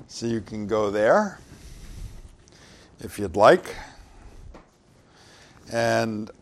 So you can go there if you'd like. And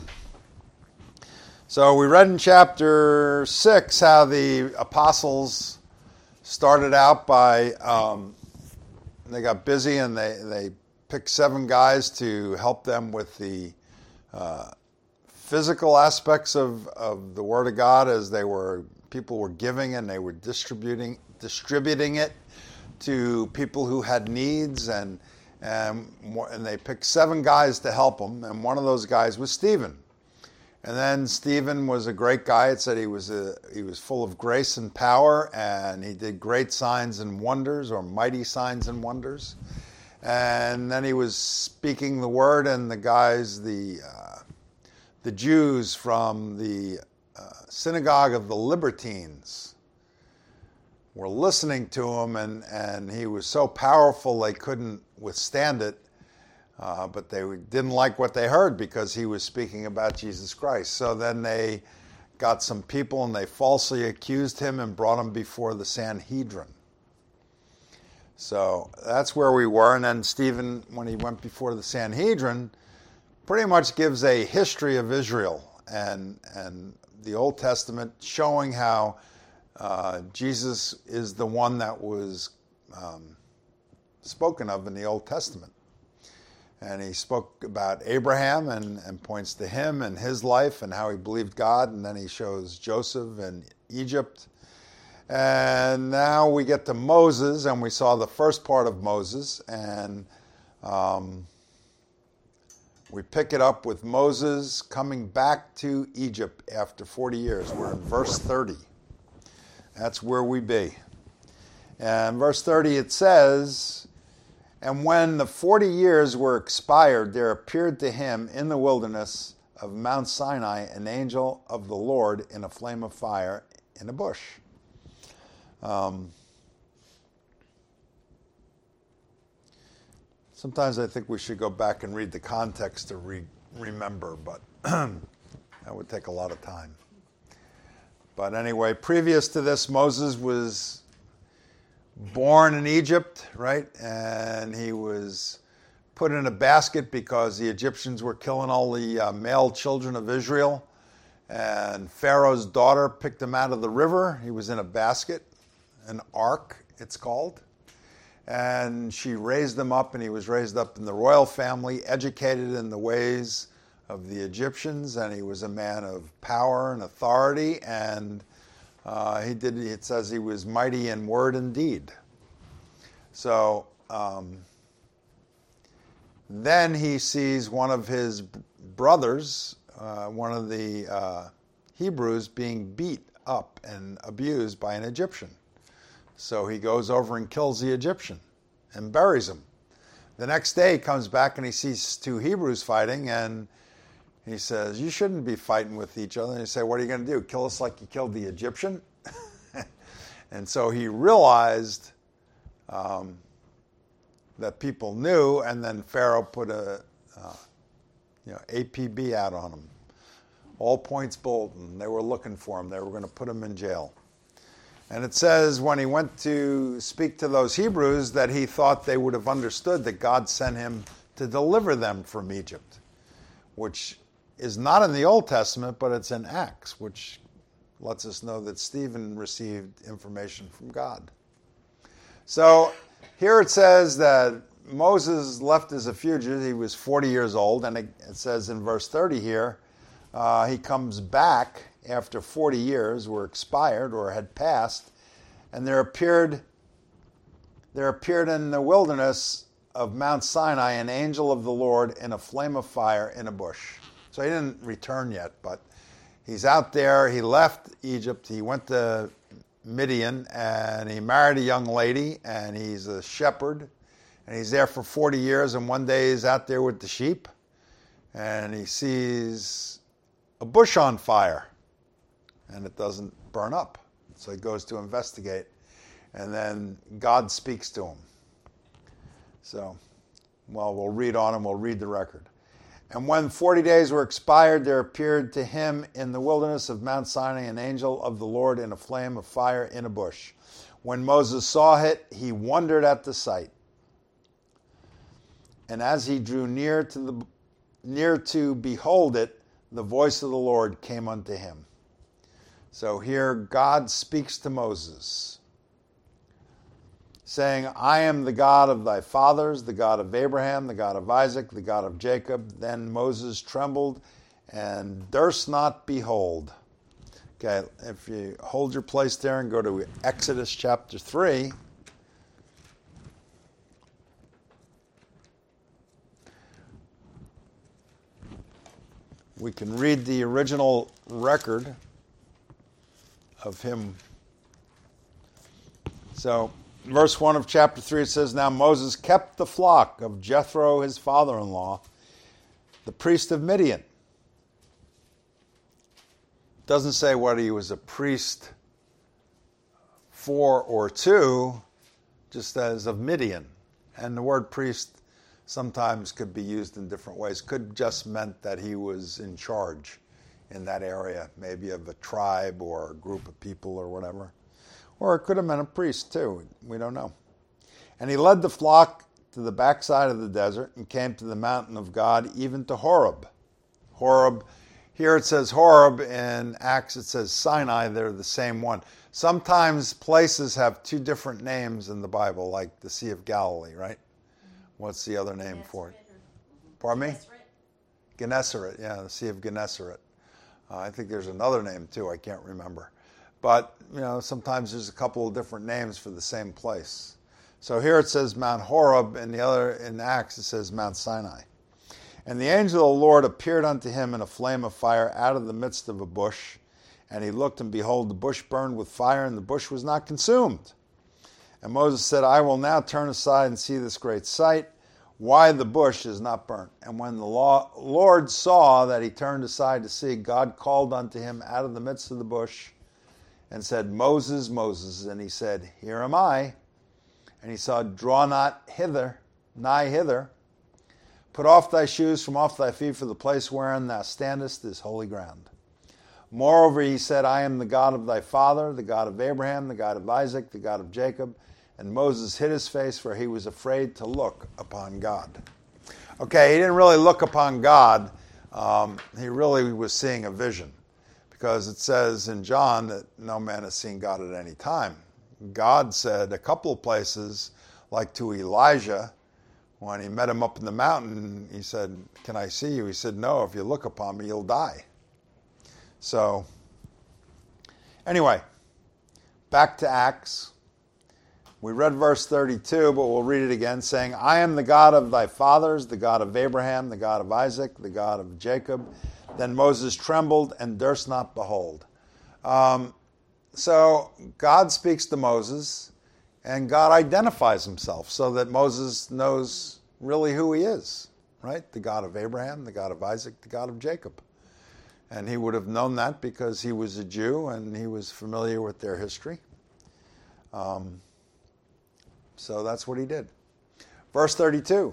so we read in chapter 6 how the apostles started out by, they got busy and they picked 7 guys to help them with the physical aspects of the Word of God as people were giving and they were distributing it to people who had needs, and they picked 7 guys to help them, and one of those guys was Stephen. And then Stephen was a great guy. It said he was full of grace and power, and he did great signs and wonders, or mighty signs and wonders. And then he was speaking the word, and the guys, the Jews from the synagogue of the Libertines, were listening to him, and he was so powerful they couldn't withstand it, but they didn't like what they heard because he was speaking about Jesus Christ. So then they got some people and they falsely accused him and brought him before the Sanhedrin. So that's where we were. And then Stephen, when he went before the Sanhedrin, pretty much gives a history of Israel and the Old Testament, showing how Jesus is the one that was spoken of in the Old Testament. And he spoke about Abraham and points to him and his life and how he believed God. And then he shows Joseph and Egypt. And now we get to Moses, and we saw the first part of Moses. And we pick it up with Moses coming back to Egypt after 40 years. We're in verse 30. That's where we be. And verse 30 it says, "And when the 40 years were expired, there appeared to him in the wilderness of Mount Sinai an angel of the Lord in a flame of fire in a bush." Sometimes I think we should go back and read the context to remember, but that would take a lot of time. But anyway, previous to this, Moses was born in Egypt, right? And he was put in a basket because the Egyptians were killing all the male children of Israel. And Pharaoh's daughter picked him out of the river. He was in a basket, an ark, it's called. And she raised him up, and he was raised up in the royal family, educated in the ways of the Egyptians, and he was a man of power and authority, and it says he was mighty in word and deed. So then he sees one of his brothers, one of the Hebrews, being beat up and abused by an Egyptian. So he goes over and kills the Egyptian and buries him. The next day he comes back and he sees 2 Hebrews fighting, and he says, "You shouldn't be fighting with each other." And he say, "What are you going to do? Kill us like you killed the Egyptian?" And so he realized that people knew, and then Pharaoh put a APB out on him. All points bulletin. They were looking for him. They were going to put him in jail. And it says when he went to speak to those Hebrews that he thought they would have understood that God sent him to deliver them from Egypt, which is not in the Old Testament, but it's in Acts, which lets us know that Stephen received information from God. So here it says that Moses left as a fugitive. He was 40 years old, and it says in verse 30 here, he comes back after 40 years were expired or had passed, and there appeared in the wilderness of Mount Sinai an angel of the Lord in a flame of fire in a bush. So he didn't return yet, but he's out there. He left Egypt. He went to Midian, and he married a young lady, and he's a shepherd, and he's there for 40 years, and one day he's out there with the sheep, and he sees a bush on fire, and it doesn't burn up. So he goes to investigate, and then God speaks to him. So, we'll read on and we'll read the record. "And when 40 days were expired, there appeared to him in the wilderness of Mount Sinai an angel of the Lord in a flame of fire in a bush. When Moses saw it, he wondered at the sight. And as he drew near to behold it, the voice of the Lord came unto him. So here God speaks to Moses, saying, I am the God of thy fathers, the God of Abraham, the God of Isaac, the God of Jacob. Then Moses trembled and durst not behold. Okay, if you hold your place there and go to Exodus chapter 3. We can read the original record of him. So, verse 1 of chapter 3, it says, Now Moses kept the flock of Jethro, his father-in-law, the priest of Midian. Doesn't say whether he was a priest for or to, just as of Midian. And the word priest sometimes could be used in different ways. Could just meant that he was in charge in that area, maybe of a tribe or a group of people or whatever. Or it could have meant a priest too. We don't know. And he led the flock to the backside of the desert and came to the mountain of God, even to Horeb. Horeb, here it says Horeb, in Acts it says Sinai. They're the same one. Sometimes places have two different names in the Bible, like the Sea of Galilee, right? What's the other name for it? Pardon me? Gennesaret, yeah, the Sea of Gennesaret. I think there's another name too, I can't remember. But, sometimes there's a couple of different names for the same place. So here it says Mount Horeb, and the other in Acts it says Mount Sinai. And the angel of the Lord appeared unto him in a flame of fire out of the midst of a bush. And he looked, and behold, the bush burned with fire, and the bush was not consumed. And Moses said, I will now turn aside and see this great sight, why the bush is not burnt. And when the Lord saw that he turned aside to see, God called unto him out of the midst of the bush and said, Moses, Moses. And he said, Here am I. And he said, Draw not nigh hither. Put off thy shoes from off thy feet, for the place wherein thou standest is holy ground. Moreover, he said, I am the God of thy father, the God of Abraham, the God of Isaac, the God of Jacob. And Moses hid his face, for he was afraid to look upon God. Okay, he didn't really look upon God. He really was seeing a vision. Because it says in John that no man has seen God at any time. God said a couple of places, like to Elijah, when he met him up in the mountain, he said, Can I see you? He said, No, if you look upon me, you'll die. So, anyway, back to Acts. We read verse 32, but we'll read it again, saying, I am the God of thy fathers, the God of Abraham, the God of Isaac, the God of Jacob. Then Moses trembled and durst not behold. So God speaks to Moses, and God identifies himself so that Moses knows really who he is, right? The God of Abraham, the God of Isaac, the God of Jacob. And he would have known that because he was a Jew and he was familiar with their history. So that's what he did. Verse 32.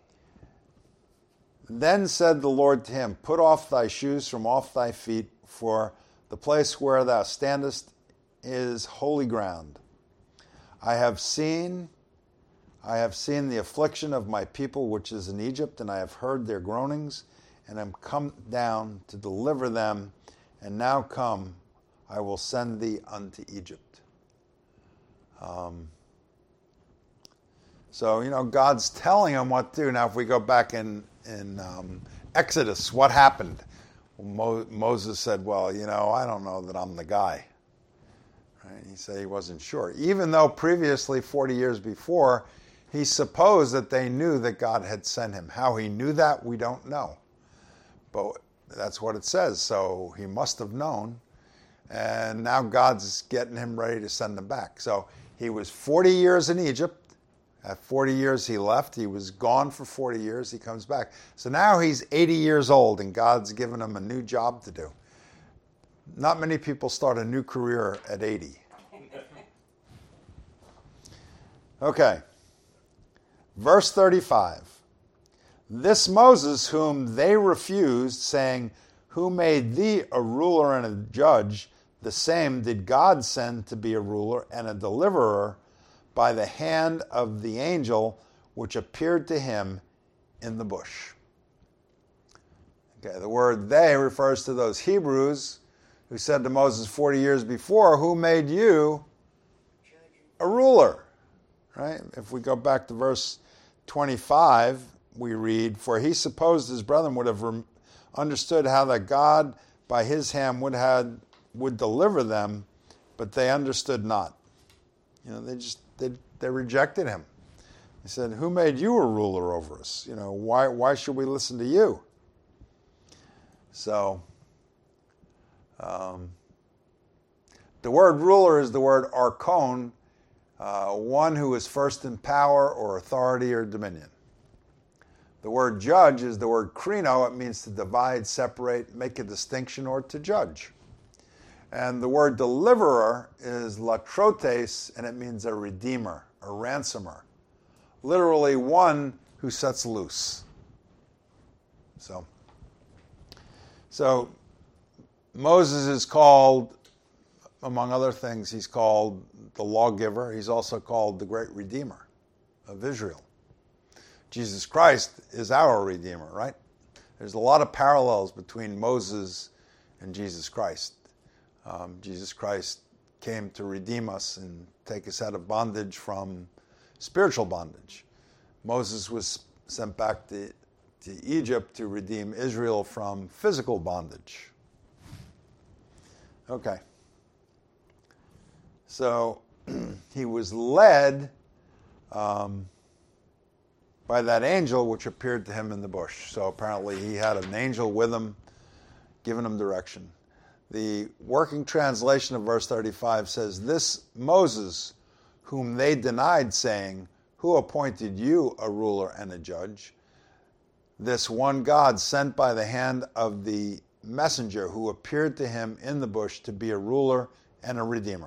Then said the Lord to him, Put off thy shoes from off thy feet, for the place where thou standest is holy ground. I have seen the affliction of my people which is in Egypt, and I have heard their groanings, and am come down to deliver them. And now come, I will send thee unto Egypt. So, God's telling him what to do. Now, if we go back in Exodus, what happened? Moses said, well, I don't know that I'm the guy. Right? He said he wasn't sure. Even though previously, 40 years before, he supposed that they knew that God had sent him. How he knew that, we don't know. But that's what it says. So he must have known. And now God's getting him ready to send him back. So he was 40 years in Egypt. At 40 years he left. He was gone for 40 years. He comes back. So now he's 80 years old, and God's given him a new job to do. Not many people start a new career at 80. Okay. Verse 35. This Moses whom they refused, saying, Who made thee a ruler and a judge? the same did God send to be a ruler and a deliverer by the hand of the angel which appeared to him in the bush. Okay, the word they refers to those Hebrews who said to Moses 40 years before, who made you a ruler? Right? If we go back to verse 25, we read, for he supposed his brethren would have understood how that God by his hand would deliver them, but they understood not. They rejected him. He said, who made you a ruler over us? Why should we listen to you? So, the word ruler is the word archon, one who is first in power or authority or dominion. The word judge is the word krino. It means to divide, separate, make a distinction, or to judge. And the word deliverer is latrotes, and it means a redeemer, a ransomer. Literally one who sets loose. So Moses is called, among other things, he's called the lawgiver. He's also called the great redeemer of Israel. Jesus Christ is our redeemer, right? There's a lot of parallels between Moses and Jesus Christ. Jesus Christ came to redeem us and take us out of bondage from spiritual bondage. Moses was sent back to Egypt to redeem Israel from physical bondage. Okay. So he was led by that angel which appeared to him in the bush. So apparently he had an angel with him, giving him direction. The working translation of verse 35 says, this Moses, whom they denied, saying, who appointed you a ruler and a judge? This one God sent by the hand of the messenger who appeared to him in the bush to be a ruler and a redeemer.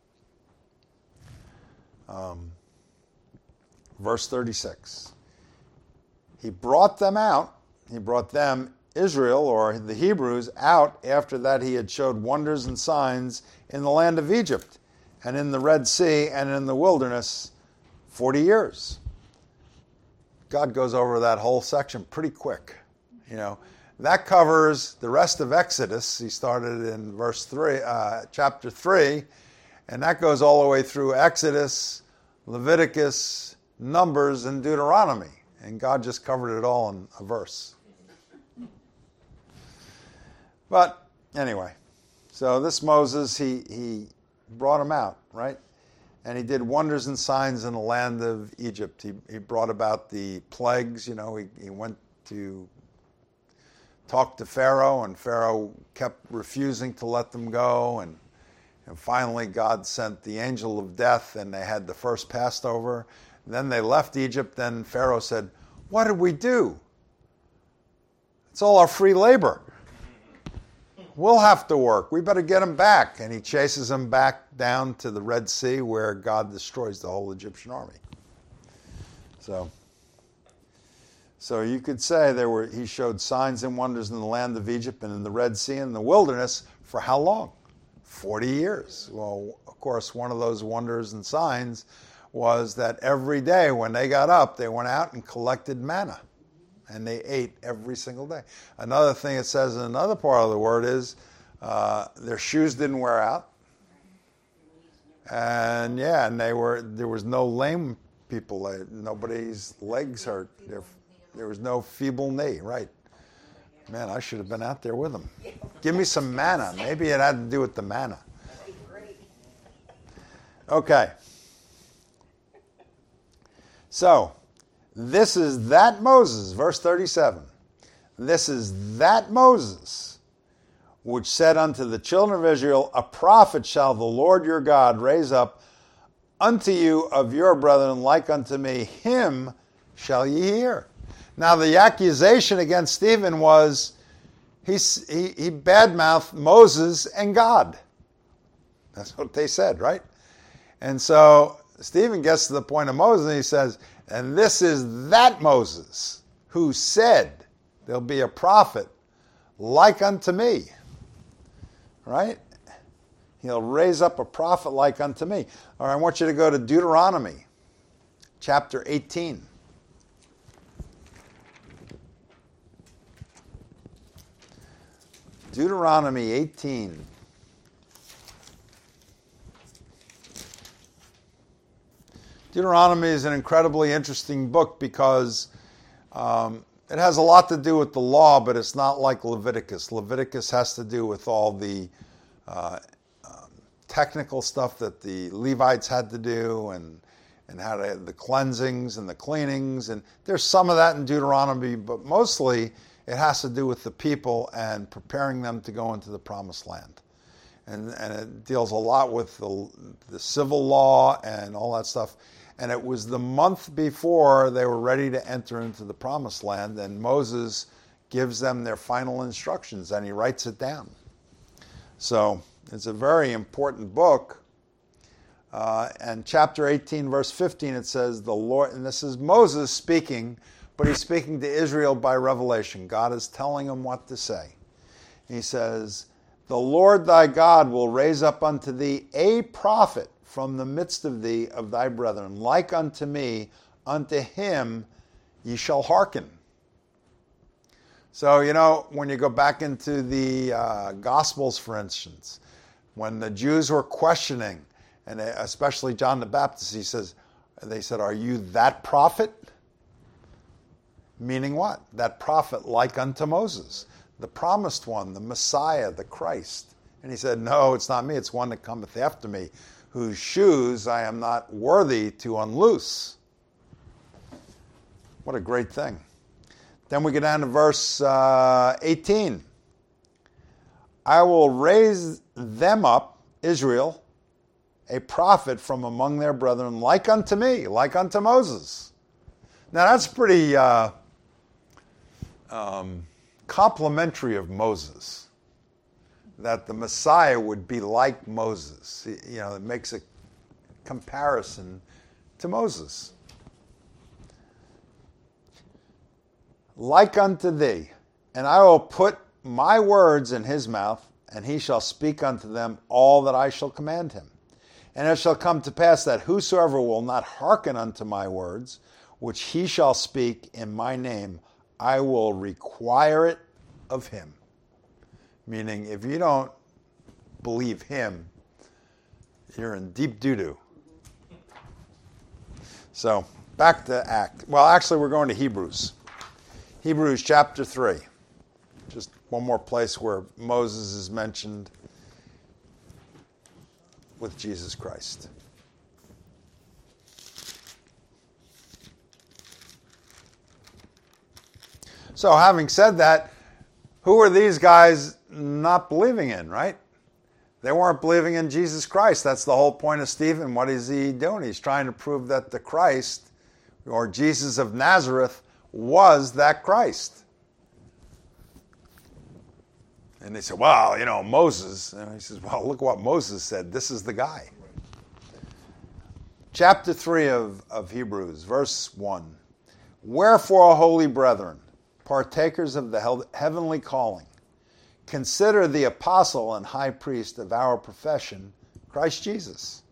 Verse 36. He brought them, Israel, or the Hebrews, out after that he had showed wonders and signs in the land of Egypt and in the Red Sea and in the wilderness 40 years. God goes over that whole section pretty quick. That covers the rest of Exodus. He started in chapter 3, and that goes all the way through Exodus, Leviticus, Numbers, and Deuteronomy. And God just covered it all in a verse. But anyway, so this Moses, he brought him out, right? And he did wonders and signs in the land of Egypt. He brought about the plagues. He went to talk to Pharaoh, and Pharaoh kept refusing to let them go. And finally, God sent the angel of death, and they had the first Passover. Then they left Egypt. Then Pharaoh said, what did we do? It's all our free labor. We'll have to work. We better get them back. And he chases them back down to the Red Sea where God destroys the whole Egyptian army. So you could say he showed signs and wonders in the land of Egypt and in the Red Sea and in the wilderness for how long? 40 years. Well, of course, one of those wonders and signs was that every day when they got up, they went out and collected manna. And they ate every single day. Another thing it says in another part of the word is their shoes didn't wear out. And there was no lame people. Nobody's legs hurt. There was no feeble knee, right? Man, I should have been out there with them. Give me some manna. Maybe it had to do with the manna. Okay. So, this is that Moses, verse 37. This is that Moses, which said unto the children of Israel, a prophet shall the Lord your God raise up unto you of your brethren like unto me. Him shall ye hear. Now the accusation against Stephen was he badmouthed Moses and God. That's what they said, right? And so Stephen gets to the point of Moses and he says, and this is that Moses who said there'll be a prophet like unto me. Right? He'll raise up a prophet like unto me. All right, I want you to go to Deuteronomy chapter 18. Deuteronomy 18. Deuteronomy is an incredibly interesting book because it has a lot to do with the law, but it's not like Leviticus. Leviticus has to do with all the technical stuff that the Levites had to do and how to the cleansings and the cleanings. And there's some of that in Deuteronomy, but mostly it has to do with the people and preparing them to go into the promised land. And it deals a lot with the civil law and all that stuff. And it was the month before they were ready to enter into the promised land, and Moses gives them their final instructions, and he writes it down. So it's a very important book. And chapter 18, verse 15, it says, the Lord, and this is Moses speaking, but he's speaking to Israel by revelation. God is telling him what to say. He says, the Lord thy God will raise up unto thee a prophet from the midst of thee, of thy brethren, like unto me, unto him ye shall hearken. So, when you go back into the Gospels, for instance, when the Jews were questioning, and especially John the Baptist, they said, are you that prophet? Meaning what? That prophet like unto Moses, the promised one, the Messiah, the Christ. And he said, no, it's not me, it's one that cometh after me, whose shoes I am not worthy to unloose. What a great thing. Then we get down to verse 18. I will raise them up, Israel, a prophet from among their brethren, like unto me, like unto Moses. Now that's pretty complimentary of Moses, that the Messiah would be like Moses. It makes a comparison to Moses. Like unto thee, and I will put my words in his mouth, and he shall speak unto them all that I shall command him. And it shall come to pass that whosoever will not hearken unto my words, which he shall speak in my name, I will require it of him. Meaning, if you don't believe him, you're in deep doo-doo. So, back to Acts. Well, actually, we're going to Hebrews. Hebrews chapter 3. Just one more place where Moses is mentioned with Jesus Christ. So, having said that, who are these guys not believing in, right? They weren't believing in Jesus Christ. That's the whole point of Stephen. What is he doing? He's trying to prove that the Christ, or Jesus of Nazareth, was that Christ. And they said, well, Moses. And he says, well, look what Moses said. This is the guy. Chapter 3 of Hebrews, verse 1. Wherefore, holy brethren, partakers of the heavenly calling, consider the apostle and high priest of our profession, Christ Jesus.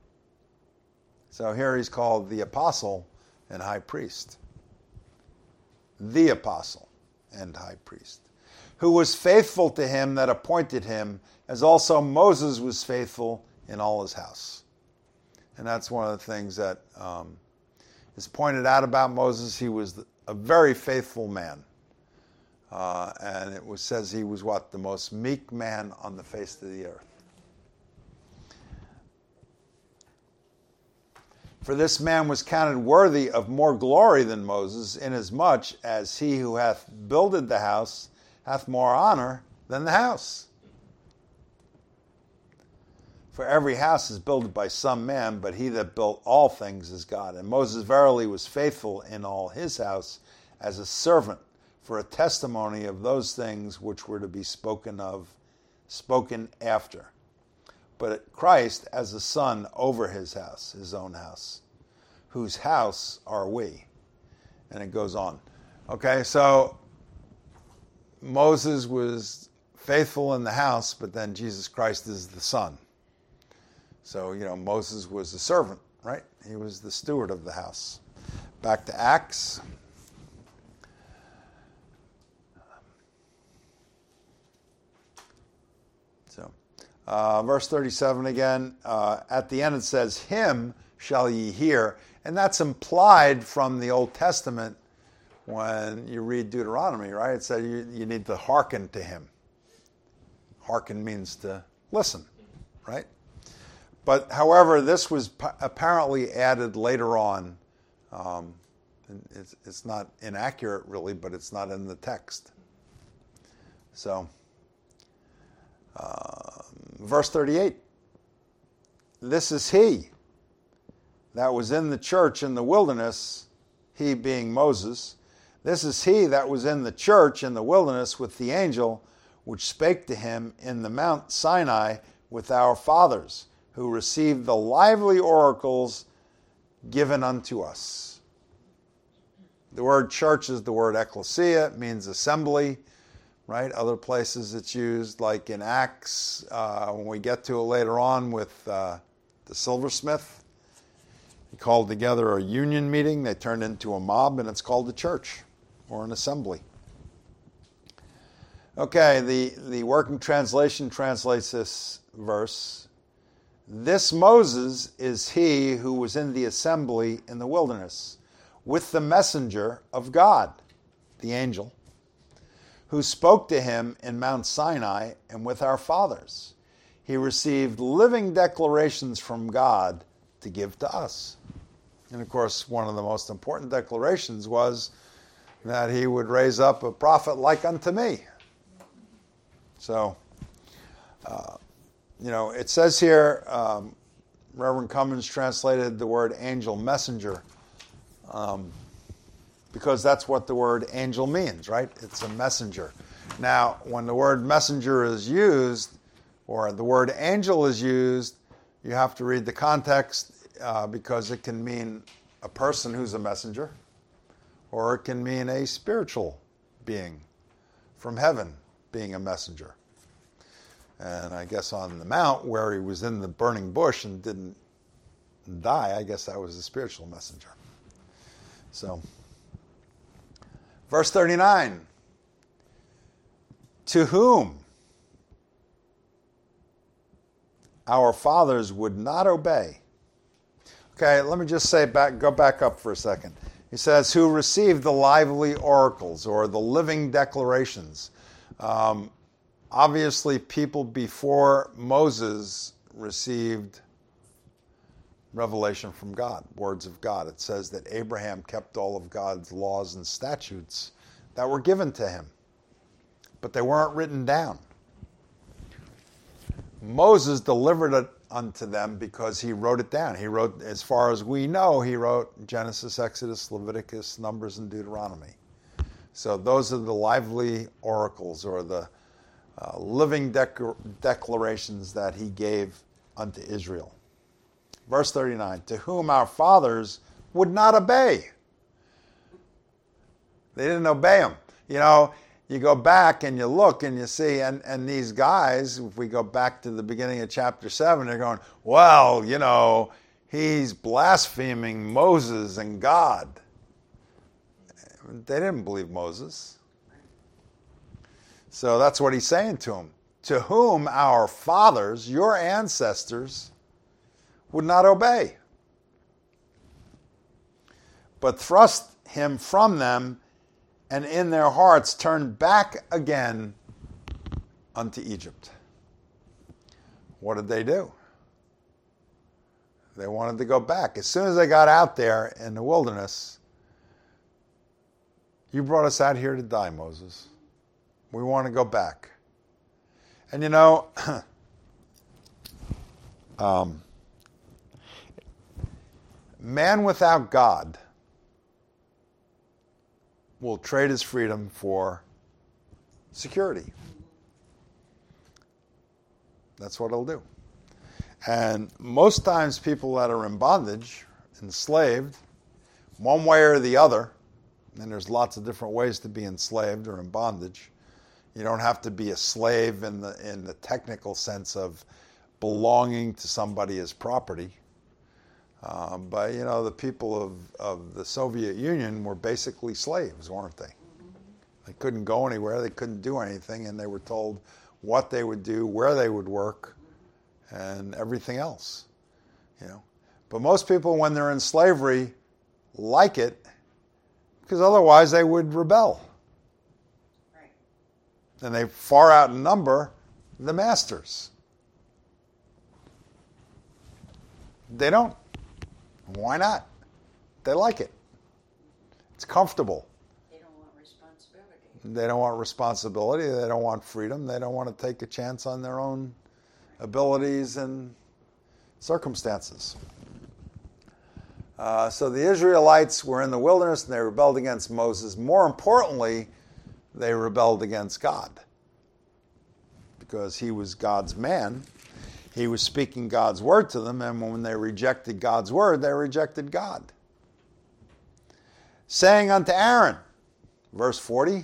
So here he's called the apostle and high priest. The apostle and high priest, who was faithful to him that appointed him, as also Moses was faithful in all his house. And that's one of the things that is pointed out about Moses. He was a very faithful man. And it says he was what? The most meek man on the face of the earth. For this man was counted worthy of more glory than Moses, inasmuch as he who hath builded the house hath more honor than the house. For every house is built by some man, but he that built all things is God. And Moses verily was faithful in all his house as a servant, for a testimony of those things which were to be spoken after. But Christ as a son over his house, his own house, whose house are we. And it goes on. Okay, so Moses was faithful in the house, but then Jesus Christ is the son. So, Moses was the servant, right? He was the steward of the house. Back to Acts. So, verse 37 again. At the end it says, "Him shall ye hear." And that's implied from the Old Testament when you read Deuteronomy, right? It said you need to hearken to him. Hearken means to listen, right? But however, this was apparently added later on. It's not inaccurate really, but it's not in the text. So, verse 38, "This is he that was in the church in the wilderness," he being Moses. "This is he that was in the church in the wilderness with the angel, which spake to him in the Mount Sinai with our fathers, who received the lively oracles given unto us." The word church is the word ecclesia. It means assembly, right? Other places it's used, like in Acts, when we get to it later on with the silversmith. He called together a union meeting. They turned into a mob, and it's called a church or an assembly. Okay, the Working Translation translates this verse. "This Moses is he who was in the assembly in the wilderness with the messenger of God," the angel, "who spoke to him in Mount Sinai and with our fathers. He received living declarations from God to give to us." And of course, one of the most important declarations was that he would raise up a prophet like unto me. So, it says here, Reverend Cummins translated the word angel messenger, because that's what the word angel means, right? It's a messenger. Now, when the word messenger is used, or the word angel is used, you have to read the context, because it can mean a person who's a messenger, or it can mean a spiritual being from heaven being a messenger. And I guess on the mount where he was in the burning bush and didn't die, I guess that was a spiritual messenger. So, verse 39, "To whom our fathers would not obey." Okay, let me just go back up for a second. He says, "Who received the lively oracles," or the living declarations. Obviously, people before Moses received revelation from God, words of God. It says that Abraham kept all of God's laws and statutes that were given to him, but they weren't written down. Moses delivered it unto them because he wrote it down. He wrote, as far as we know, he wrote Genesis, Exodus, Leviticus, Numbers, and Deuteronomy. So those are the lively oracles, or the living declarations that he gave unto Israel. Verse 39, "To whom our fathers would not obey." They didn't obey him. You go back and you look and you see, and these guys, if we go back to the beginning of chapter 7, they're going, well, he's blaspheming Moses and God. They didn't believe Moses. So that's what he's saying to them. To whom our fathers, your ancestors, would not obey, but thrust him from them, and in their hearts turned back again unto Egypt. What did they do? They wanted to go back. As soon as they got out there in the wilderness, "You brought us out here to die, Moses. We want to go back." And man without God will trade his freedom for security. That's what he'll do. And most times people that are in bondage, enslaved, one way or the other, and there's lots of different ways to be enslaved or in bondage. You don't have to be a slave in the technical sense of belonging to somebody as property. But, the people of the Soviet Union were basically slaves, weren't they? They couldn't go anywhere, they couldn't do anything, and they were told what they would do, where they would work, and everything else. But most people, when they're in slavery, like it, because otherwise they would rebel. Right. And they far outnumber the masters. They don't. Why not? They like it. It's comfortable. They don't want responsibility. They don't want responsibility. They don't want freedom. They don't want to take a chance on their own abilities and circumstances. So the Israelites were in the wilderness and they rebelled against Moses. More importantly, they rebelled against God because he was God's man. He was speaking God's word to them, and when they rejected God's word, they rejected God. Saying unto Aaron, verse 40,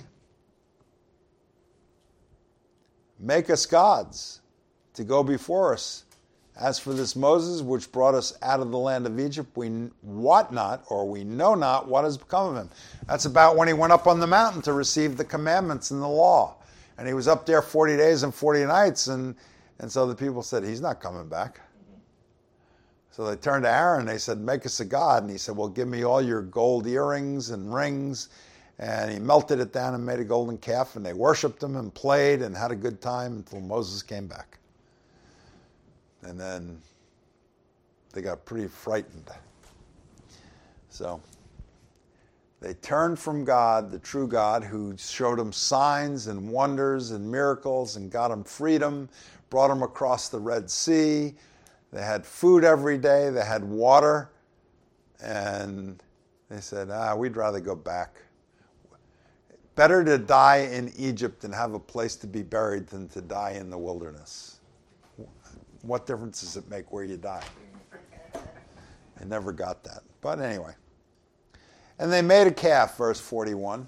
make us gods to go before us. As for this Moses, which brought us out of the land of Egypt, we wot not, or we know not what has become of him. That's about when he went up on the mountain to receive the commandments and the law. And he was up there 40 days and 40 nights, and so the people said, he's not coming back. So they turned to Aaron and they said, make us a god. And he said, well, give me all your gold earrings and rings. And he melted it down and made a golden calf, and they worshipped him and played and had a good time until Moses came back. And then they got pretty frightened. So they turned from God, the true God, who showed them signs and wonders and miracles and got them freedom, brought them across the Red Sea. They had food every day. They had water. And they said, we'd rather go back. Better to die in Egypt and have a place to be buried than to die in the wilderness. What difference does it make where you die? I never got that. But anyway. And they made a calf, verse 41.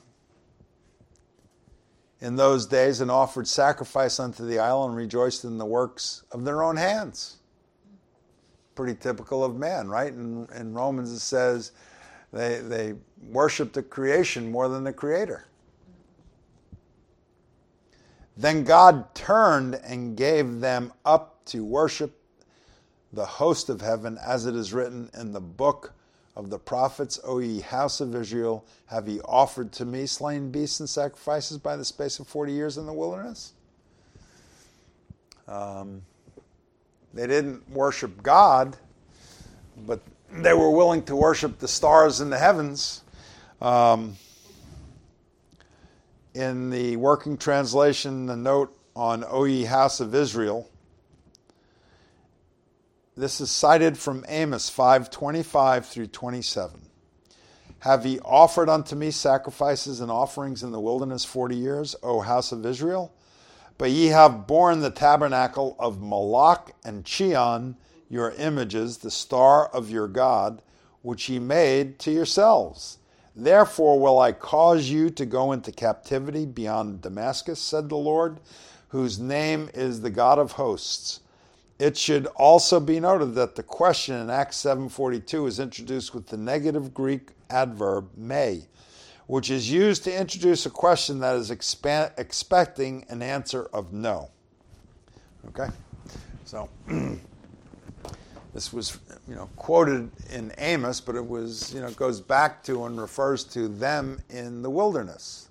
In those days, and offered sacrifice unto the idol and rejoiced in the works of their own hands. Pretty typical of man, right? In Romans it says they worship the creation more than the Creator. Then God turned and gave them up to worship the host of heaven, as it is written in the book of the prophets, O ye house of Israel, have ye offered to me slain beasts and sacrifices by the space of 40 years in the wilderness? They didn't worship God, but they were willing to worship the stars in the heavens. In the working translation, the note on O ye house of Israel, this is cited from Amos 5:25 through 27. Have ye offered unto me sacrifices and offerings in the wilderness 40 years, O house of Israel? But ye have borne the tabernacle of Moloch and Chion, your images, the star of your God, which ye made to yourselves. Therefore will I cause you to go into captivity beyond Damascus, said the Lord, whose name is the God of hosts. It should also be noted that the question in Acts 7:42 is introduced with the negative Greek adverb may, which is used to introduce a question that is expecting an answer of no. Okay? So this was, quoted in Amos, but it was, goes back to and refers to them in the wilderness.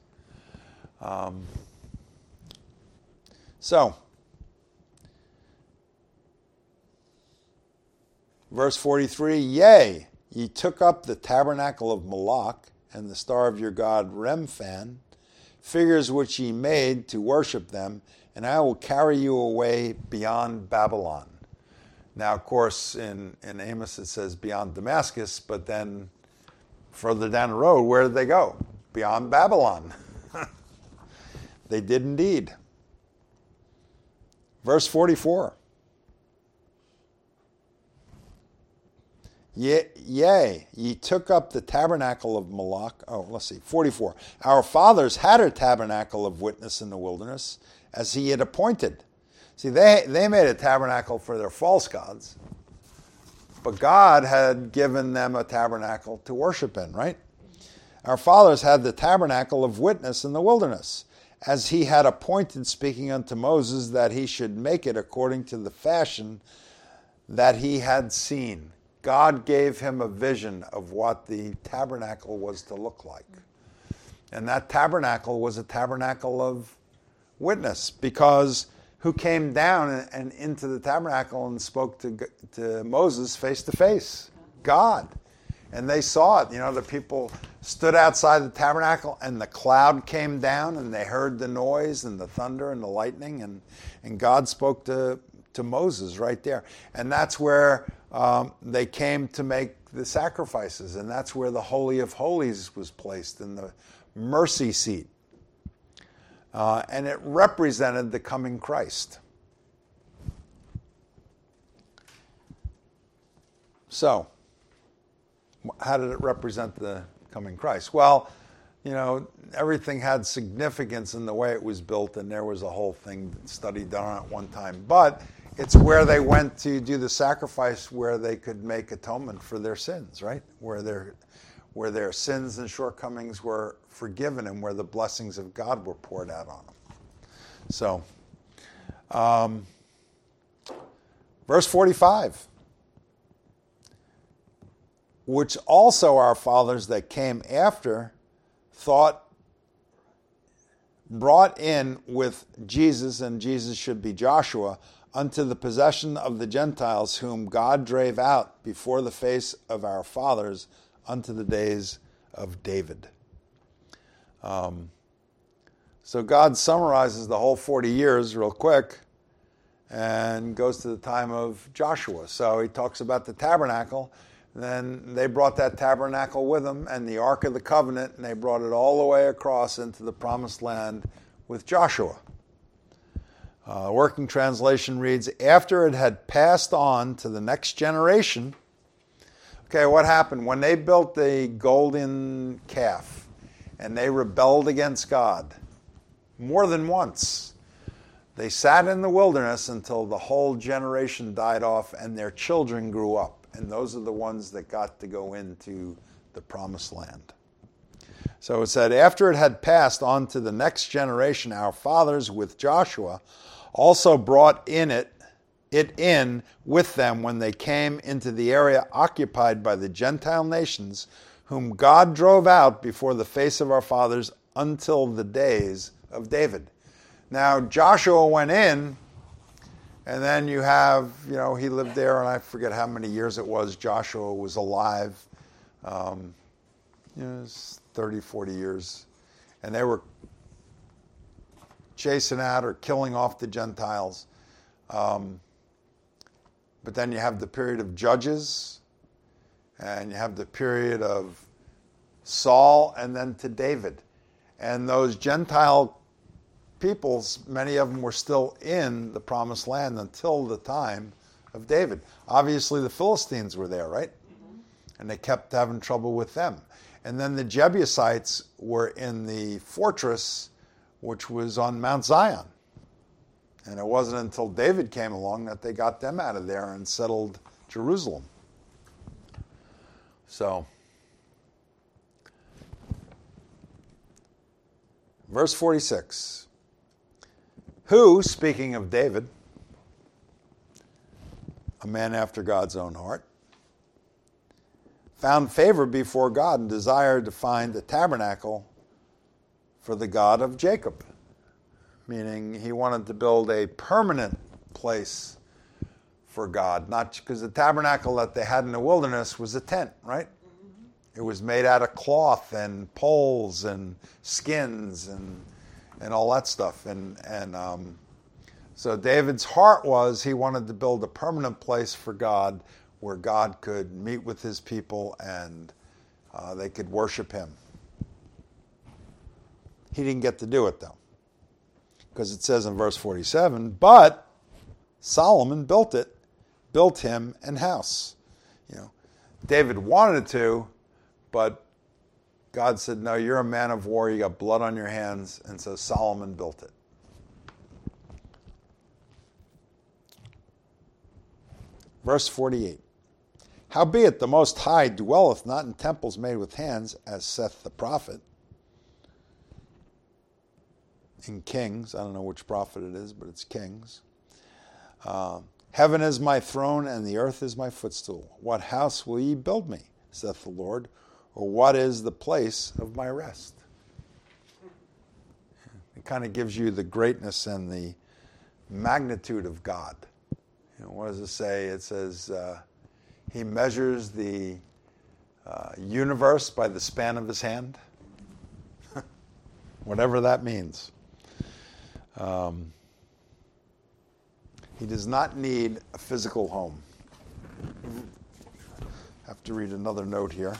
Verse 43, yea, ye took up the tabernacle of Moloch and the star of your god Remphan, figures which ye made to worship them, and I will carry you away beyond Babylon. Now, of course, in Amos it says beyond Damascus, but then further down the road, where did they go? Beyond Babylon. They did indeed. Verse 44. Yea, ye took up the tabernacle of Moloch. 44. Our fathers had a tabernacle of witness in the wilderness, as he had appointed, See, they made a tabernacle for their false gods, but God had given them a tabernacle to worship in, right? Our fathers had the tabernacle of witness in the wilderness, as he had appointed, speaking unto Moses, that he should make it according to the fashion that he had seen. God gave him a vision of what the tabernacle was to look like. And that tabernacle was a tabernacle of witness, because who came down and into the tabernacle and spoke to Moses face to face? God. And they saw it. The people stood outside the tabernacle, and the cloud came down, and they heard the noise and the thunder and the lightning, and God spoke to Moses right there. And that's where they came to make the sacrifices, and that's where the Holy of Holies was placed, in the mercy seat. And it represented the coming Christ. So, how did it represent the coming Christ? Well, everything had significance in the way it was built, and there was a whole study done on it one time. But it's where they went to do the sacrifice, where they could make atonement for their sins, right? Where their sins and shortcomings were forgiven, and where the blessings of God were poured out on them. So, verse 45. Which also our fathers that came after brought in with Jesus, and Jesus should be Joshua, unto the possession of the Gentiles, whom God drave out before the face of our fathers unto the days of David. So God summarizes the whole 40 years real quick and goes to the time of Joshua. So he talks about the tabernacle. Then they brought that tabernacle with them and the Ark of the Covenant, and they brought it all the way across into the Promised Land with Joshua. Working translation reads, after it had passed on to the next generation. Okay, what happened? When they built the golden calf and they rebelled against God more than once, they sat in the wilderness until the whole generation died off and their children grew up. And those are the ones that got to go into the Promised Land. So it said, after it had passed on to the next generation, our fathers with Joshua also brought it in with them when they came into the area occupied by the Gentile nations, whom God drove out before the face of our fathers until the days of David. Now, Joshua went in, and then you have, he lived there, and I forget how many years it was Joshua was alive. It was 30, 40 years. And they were chasing out or killing off the Gentiles. But then you have the period of Judges, and you have the period of Saul, and then to David. And those Gentile peoples, many of them were still in the Promised Land until the time of David. Obviously, the Philistines were there, right? Mm-hmm. And they kept having trouble with them. And then the Jebusites were in the fortress, which was on Mount Zion. And it wasn't until David came along that they got them out of there and settled Jerusalem. So, verse 46. Who, speaking of David, a man after God's own heart, found favor before God and desired to find a tabernacle for the God of Jacob. Meaning he wanted to build a permanent place for God. Not because the tabernacle that they had in the wilderness was a tent, right? Mm-hmm. It was made out of cloth and poles and skins and all that stuff. And so David's heart was he wanted to build a permanent place for God where God could meet with his people and they could worship him. He didn't get to do it, though, because it says in verse 47, but Solomon built him an house. David wanted to, but God said, no, you're a man of war, you got blood on your hands, and so Solomon built it. Verse 48. Howbeit the Most High dwelleth not in temples made with hands, as saith the prophet. In Kings, I don't know which prophet it is, but it's Kings. Heaven is my throne, and the earth is my footstool. What house will ye build me, saith the Lord, or what is the place of my rest? It kind of gives you the greatness and the magnitude of God. What does it say? It says, he measures the universe by the span of his hand. Whatever that means. He does not need a physical home. I have to read another note here.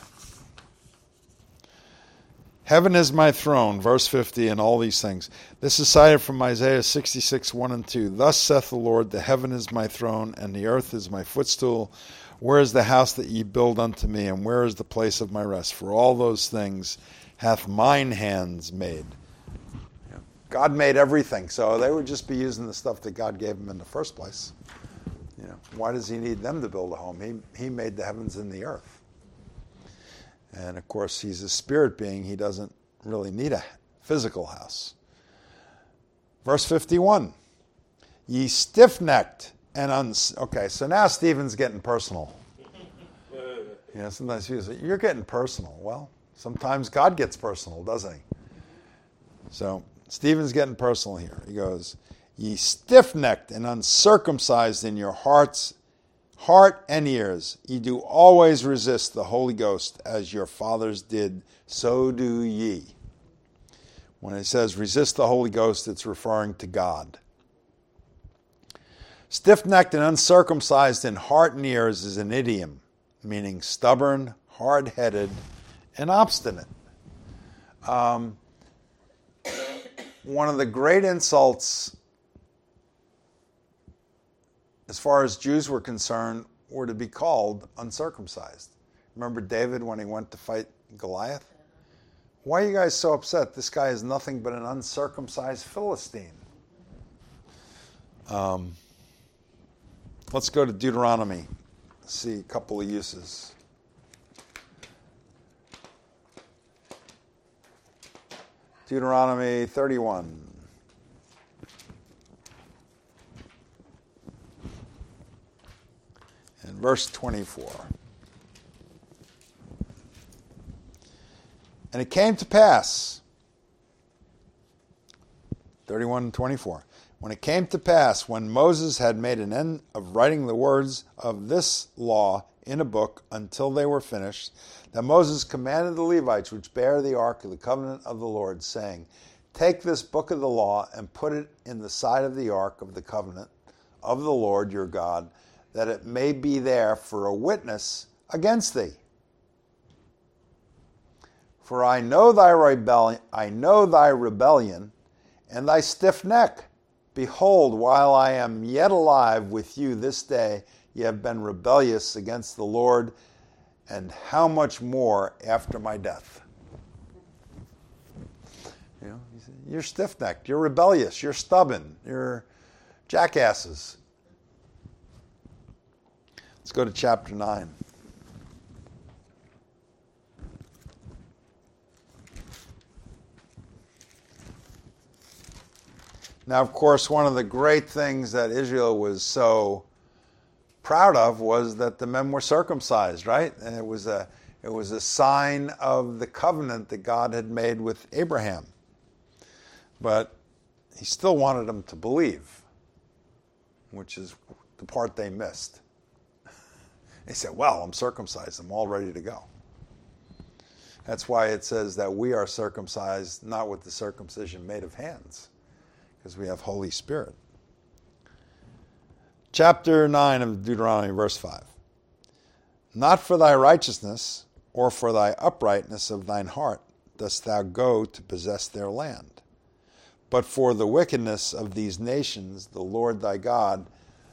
Heaven is my throne, verse 50, and all these things. This is cited from Isaiah 66, 1 and 2. Thus saith the Lord, the heaven is my throne, and the earth is my footstool. Where is the house that ye build unto me, and where is the place of my rest? For all those things hath mine hands made. God made everything, so they would just be using the stuff that God gave them in the first place. Why does he need them to build a home? He made the heavens and the earth. And of course, he's a spirit being. He doesn't really need a physical house. Verse 51. Ye stiff-necked and okay, so now Stephen's getting personal. Sometimes people say, you're getting personal. Well, sometimes God gets personal, doesn't he? So Stephen's getting personal here. He goes, ye stiff-necked and uncircumcised in your heart and ears, ye do always resist the Holy Ghost, as your fathers did, so do ye. When it says resist the Holy Ghost, it's referring to God. Stiff-necked and uncircumcised in heart and ears is an idiom, meaning stubborn, hard-headed, and obstinate. One of the great insults as far as Jews were concerned, were to be called uncircumcised. Remember David when he went to fight Goliath? Why are you guys so upset? This guy is nothing but an uncircumcised Philistine. Let's go to Deuteronomy. See a couple of uses. Deuteronomy 31. And verse 24. And it came to pass, 31:24. When it came to pass, when Moses had made an end of writing the words of this law in a book until they were finished, that Moses commanded the Levites which bear the ark of the covenant of the Lord, saying, take this book of the law and put it in the side of the ark of the covenant of the Lord your God, that it may be there for a witness against thee. For I know thy rebellion, and thy stiff neck. Behold, while I am yet alive with you this day, ye have been rebellious against the Lord, and how much more after my death? You're stiff-necked, you're rebellious, you're stubborn, you're jackasses. Let's go to chapter 9. Now, of course, one of the great things that Israel was so proud of was that the men were circumcised, right? And it was a sign of the covenant that God had made with Abraham. But he still wanted them to believe, which is the part they missed. They said, well, I'm circumcised. I'm all ready to go. That's why it says that we are circumcised, not with the circumcision made of hands, because we have Holy Spirit. Chapter 9 of Deuteronomy, verse 5. Not for thy righteousness or for thy uprightness of thine heart dost thou go to possess their land, but for the wickedness of these nations the Lord thy God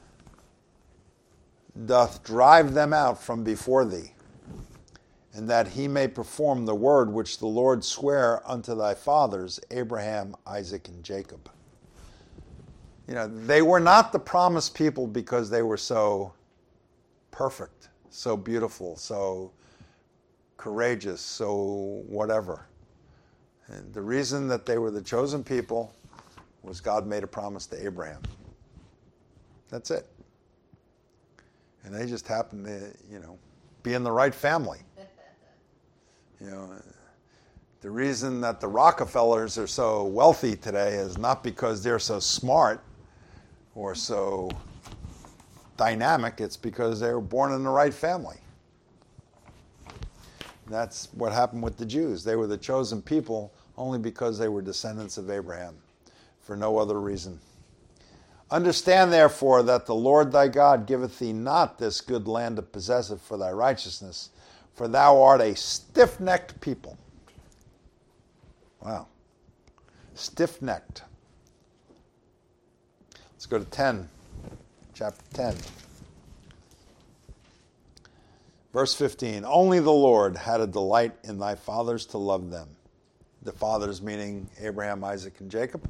doth drive them out from before thee, and that he may perform the word which the Lord sware unto thy fathers, Abraham, Isaac, and Jacob. They were not the promised people because they were so perfect, so beautiful, so courageous, so whatever. And the reason that they were the chosen people was God made a promise to Abraham. That's it. And they just happened to, be in the right family. The reason that the Rockefellers are so wealthy today is not because they're so smart or so dynamic. It's because they were born in the right family. And that's what happened with the Jews. They were the chosen people only because they were descendants of Abraham, for no other reason. Understand, therefore, that the Lord thy God giveth thee not this good land to possess it for thy righteousness, for thou art a stiff-necked people. Wow. Stiff-necked. Let's go to 10, chapter 10. Verse 15, only the Lord had a delight in thy fathers to love them. The fathers meaning Abraham, Isaac, and Jacob.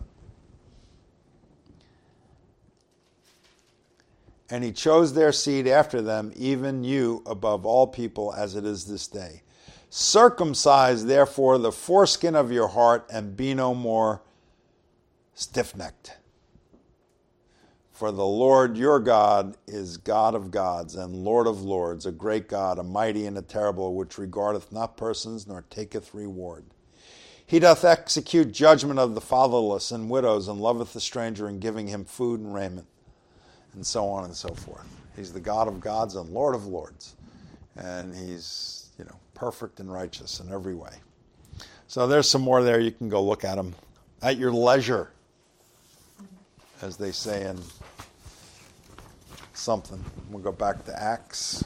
And he chose their seed after them, even you above all people, as it is this day. Circumcise, therefore, the foreskin of your heart, and be no more stiff-necked. For the Lord your God is God of gods, and Lord of lords, a great God, a mighty and a terrible, which regardeth not persons, nor taketh reward. He doth execute judgment of the fatherless and widows, and loveth the stranger, in giving him food and raiment, and so on and so forth. He's the God of gods and Lord of lords. And he's, perfect and righteous in every way. So there's some more there. You can go look at them at your leisure, as they say in something. We'll go back to Acts.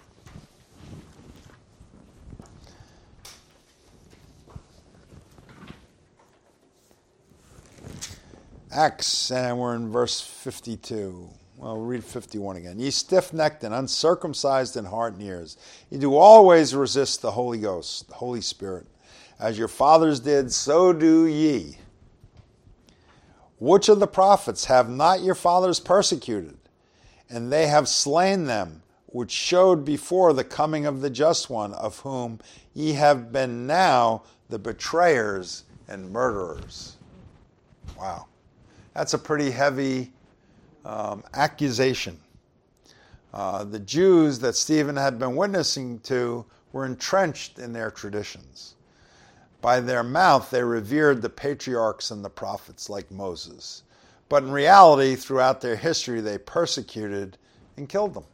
Acts, and we're in verse 52. Well, we'll read 51 again. Ye stiff-necked and uncircumcised in heart and ears, ye do always resist the Holy Ghost, the Holy Spirit. As your fathers did, so do ye. Which of the prophets have not your fathers persecuted? And they have slain them, which showed before the coming of the just one, of whom ye have been now the betrayers and murderers. Wow. That's a pretty heavy accusation. The Jews that Stephen had been witnessing to were entrenched in their traditions. By their mouth, they revered the patriarchs and the prophets like Moses. But in reality, throughout their history, they persecuted and killed them.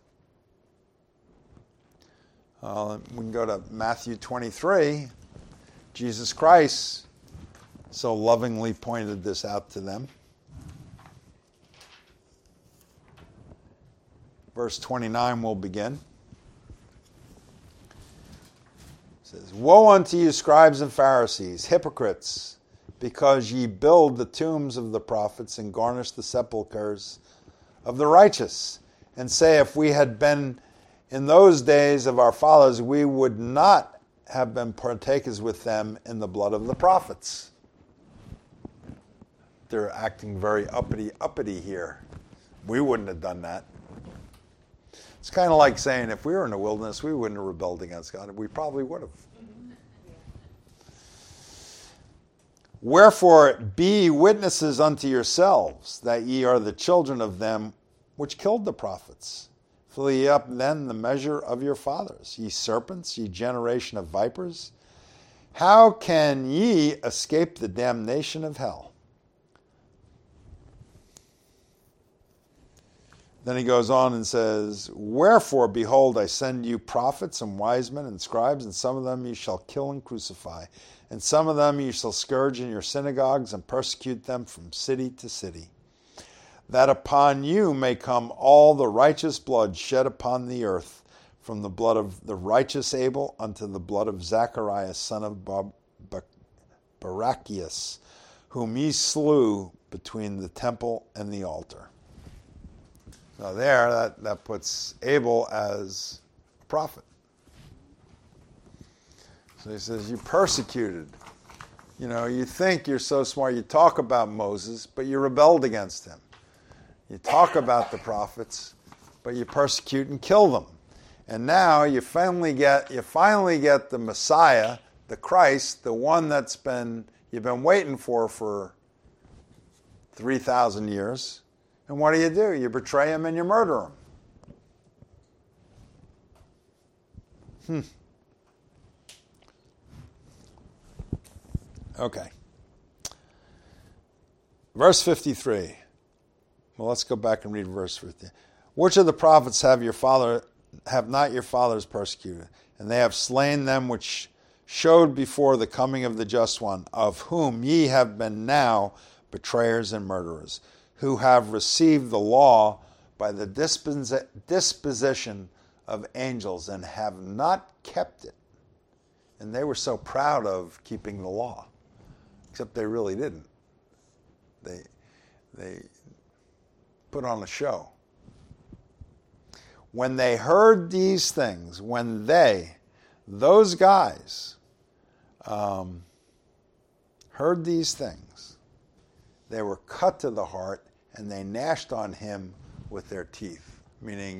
We can go to Matthew 23. Jesus Christ so lovingly pointed this out to them. Verse 29 will begin. It says, woe unto you, scribes and Pharisees, hypocrites, because ye build the tombs of the prophets and garnish the sepulchres of the righteous, and say, if we had been in those days of our fathers, we would not have been partakers with them in the blood of the prophets. They're acting very uppity here. We wouldn't have done that. It's kind of like saying, if we were in the wilderness, we wouldn't have rebelled against God. We probably would have. Wherefore, be witnesses unto yourselves, that ye are the children of them which killed the prophets. Fill ye up then the measure of your fathers, ye serpents, ye generation of vipers. How can ye escape the damnation of hell? Then he goes on and says, wherefore, behold, I send you prophets and wise men and scribes, and some of them you shall kill and crucify, and some of them you shall scourge in your synagogues and persecute them from city to city, that upon you may come all the righteous blood shed upon the earth, from the blood of the righteous Abel unto the blood of Zacharias, son of Barachias, whom ye slew between the temple and the altar. Now there, that puts Abel as a prophet. So he says, you persecuted. You think you're so smart. You talk about Moses, but you rebelled against him. You talk about the prophets, but you persecute and kill them. And now you finally get the Messiah, the Christ, the one that's you've been waiting for 3,000 years. And what do? You betray him and you murder him. Okay. Verse 53. Well, let's go back and read verse 50. Which of the prophets have not your fathers persecuted? And they have slain them which showed before the coming of the just one, of whom ye have been now betrayers and murderers, who have received the law by the disposition of angels and have not kept it. And they were so proud of keeping the law, except they really didn't. They put on a show. When they heard these things, those guys, heard these things, they were cut to the heart and they gnashed on him with their teeth. Meaning,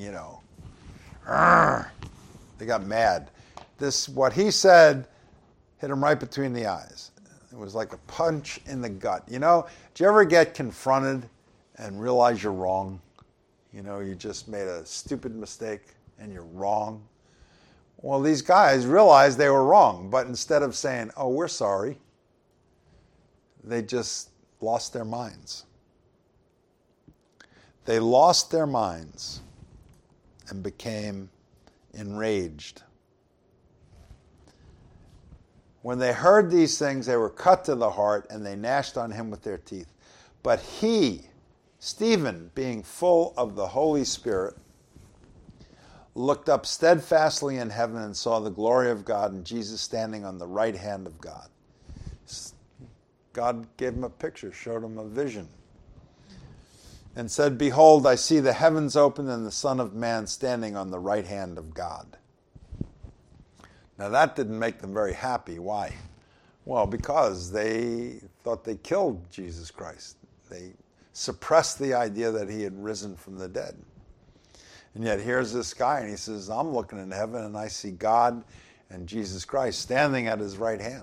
they got mad. What he said hit him right between the eyes. It was like a punch in the gut. Do you ever get confronted and realize you're wrong? You just made a stupid mistake and you're wrong. Well, these guys realized they were wrong, but instead of saying, "Oh, we're sorry," they just lost their minds. They lost their minds and became enraged. When they heard these things, they were cut to the heart, and they gnashed on him with their teeth. But he, Stephen, being full of the Holy Spirit, looked up steadfastly in heaven and saw the glory of God and Jesus standing on the right hand of God. God gave him a picture, showed him a vision, and said, "Behold, I see the heavens open and the Son of Man standing on the right hand of God." Now that didn't make them very happy. Why? Well, because they thought they killed Jesus Christ. They suppressed the idea that he had risen from the dead. And yet here's this guy and he says, "I'm looking in heaven and I see God and Jesus Christ standing at his right hand."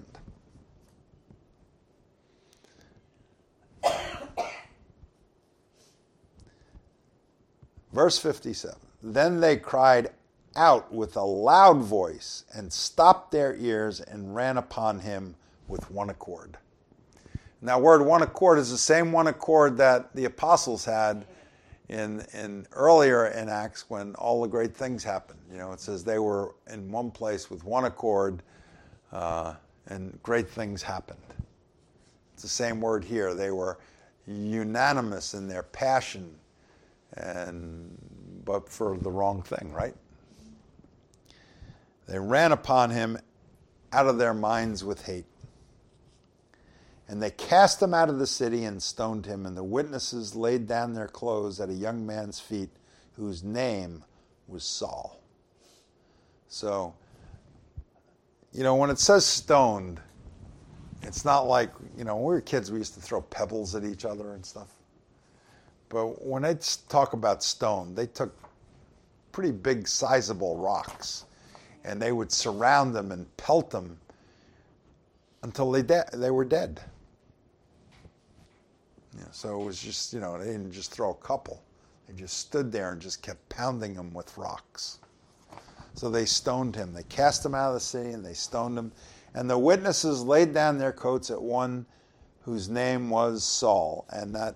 Verse 57. Then they cried out with a loud voice and stopped their ears and ran upon him with one accord. And that word one accord is the same one accord that the apostles had in earlier in Acts when all the great things happened. It says they were in one place with one accord and great things happened. It's the same word here. They were unanimous in their passion, but for the wrong thing, right? They ran upon him out of their minds with hate. And they cast him out of the city and stoned him, and the witnesses laid down their clothes at a young man's feet, whose name was Saul. So, when it says stoned, it's not like, when we were kids, we used to throw pebbles at each other and stuff. But when they talk about stoned, they took pretty big, sizable rocks, and they would surround them and pelt them until they were dead. So it was just, they didn't just throw a couple. They just stood there and just kept pounding him with rocks. So they stoned him. They cast him out of the city and they stoned him. And the witnesses laid down their coats at one whose name was Saul. And that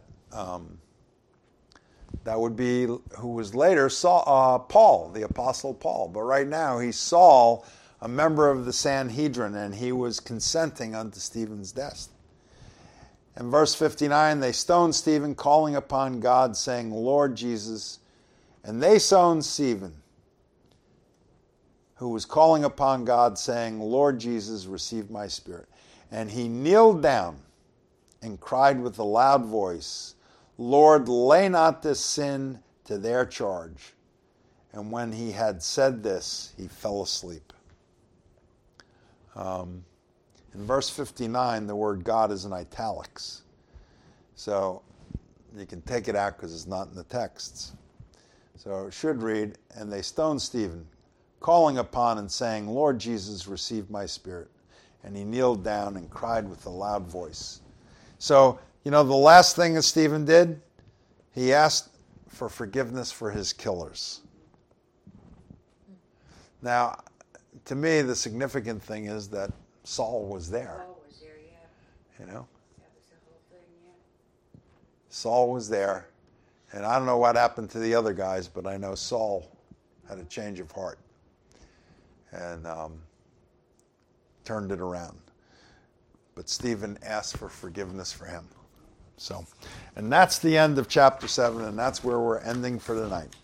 would be who was later Paul, the Apostle Paul. But right now he's Saul, a member of the Sanhedrin, and he was consenting unto Stephen's death. In verse 59, they stoned Stephen, calling upon God, saying, "Lord Jesus." And they stoned Stephen, who was calling upon God, saying, "Lord Jesus, receive my spirit." And he kneeled down and cried with a loud voice, "Lord, lay not this sin to their charge." And when he had said this, he fell asleep. In verse 59, the word God is in italics. So you can take it out because it's not in the texts. So it should read, "And they stoned Stephen, calling upon and saying, Lord Jesus, receive my spirit. And he kneeled down and cried with a loud voice. So, the last thing that Stephen did, he asked for forgiveness for his killers. Now, to me, the significant thing is that Saul was there. Paul was there, yeah. You know, That was the whole thing, yeah. Saul was there. And I don't know what happened to the other guys, but I know Saul had a change of heart and turned it around. But Stephen asked for forgiveness for him. So, and that's the end of chapter 7, and that's where we're ending for tonight.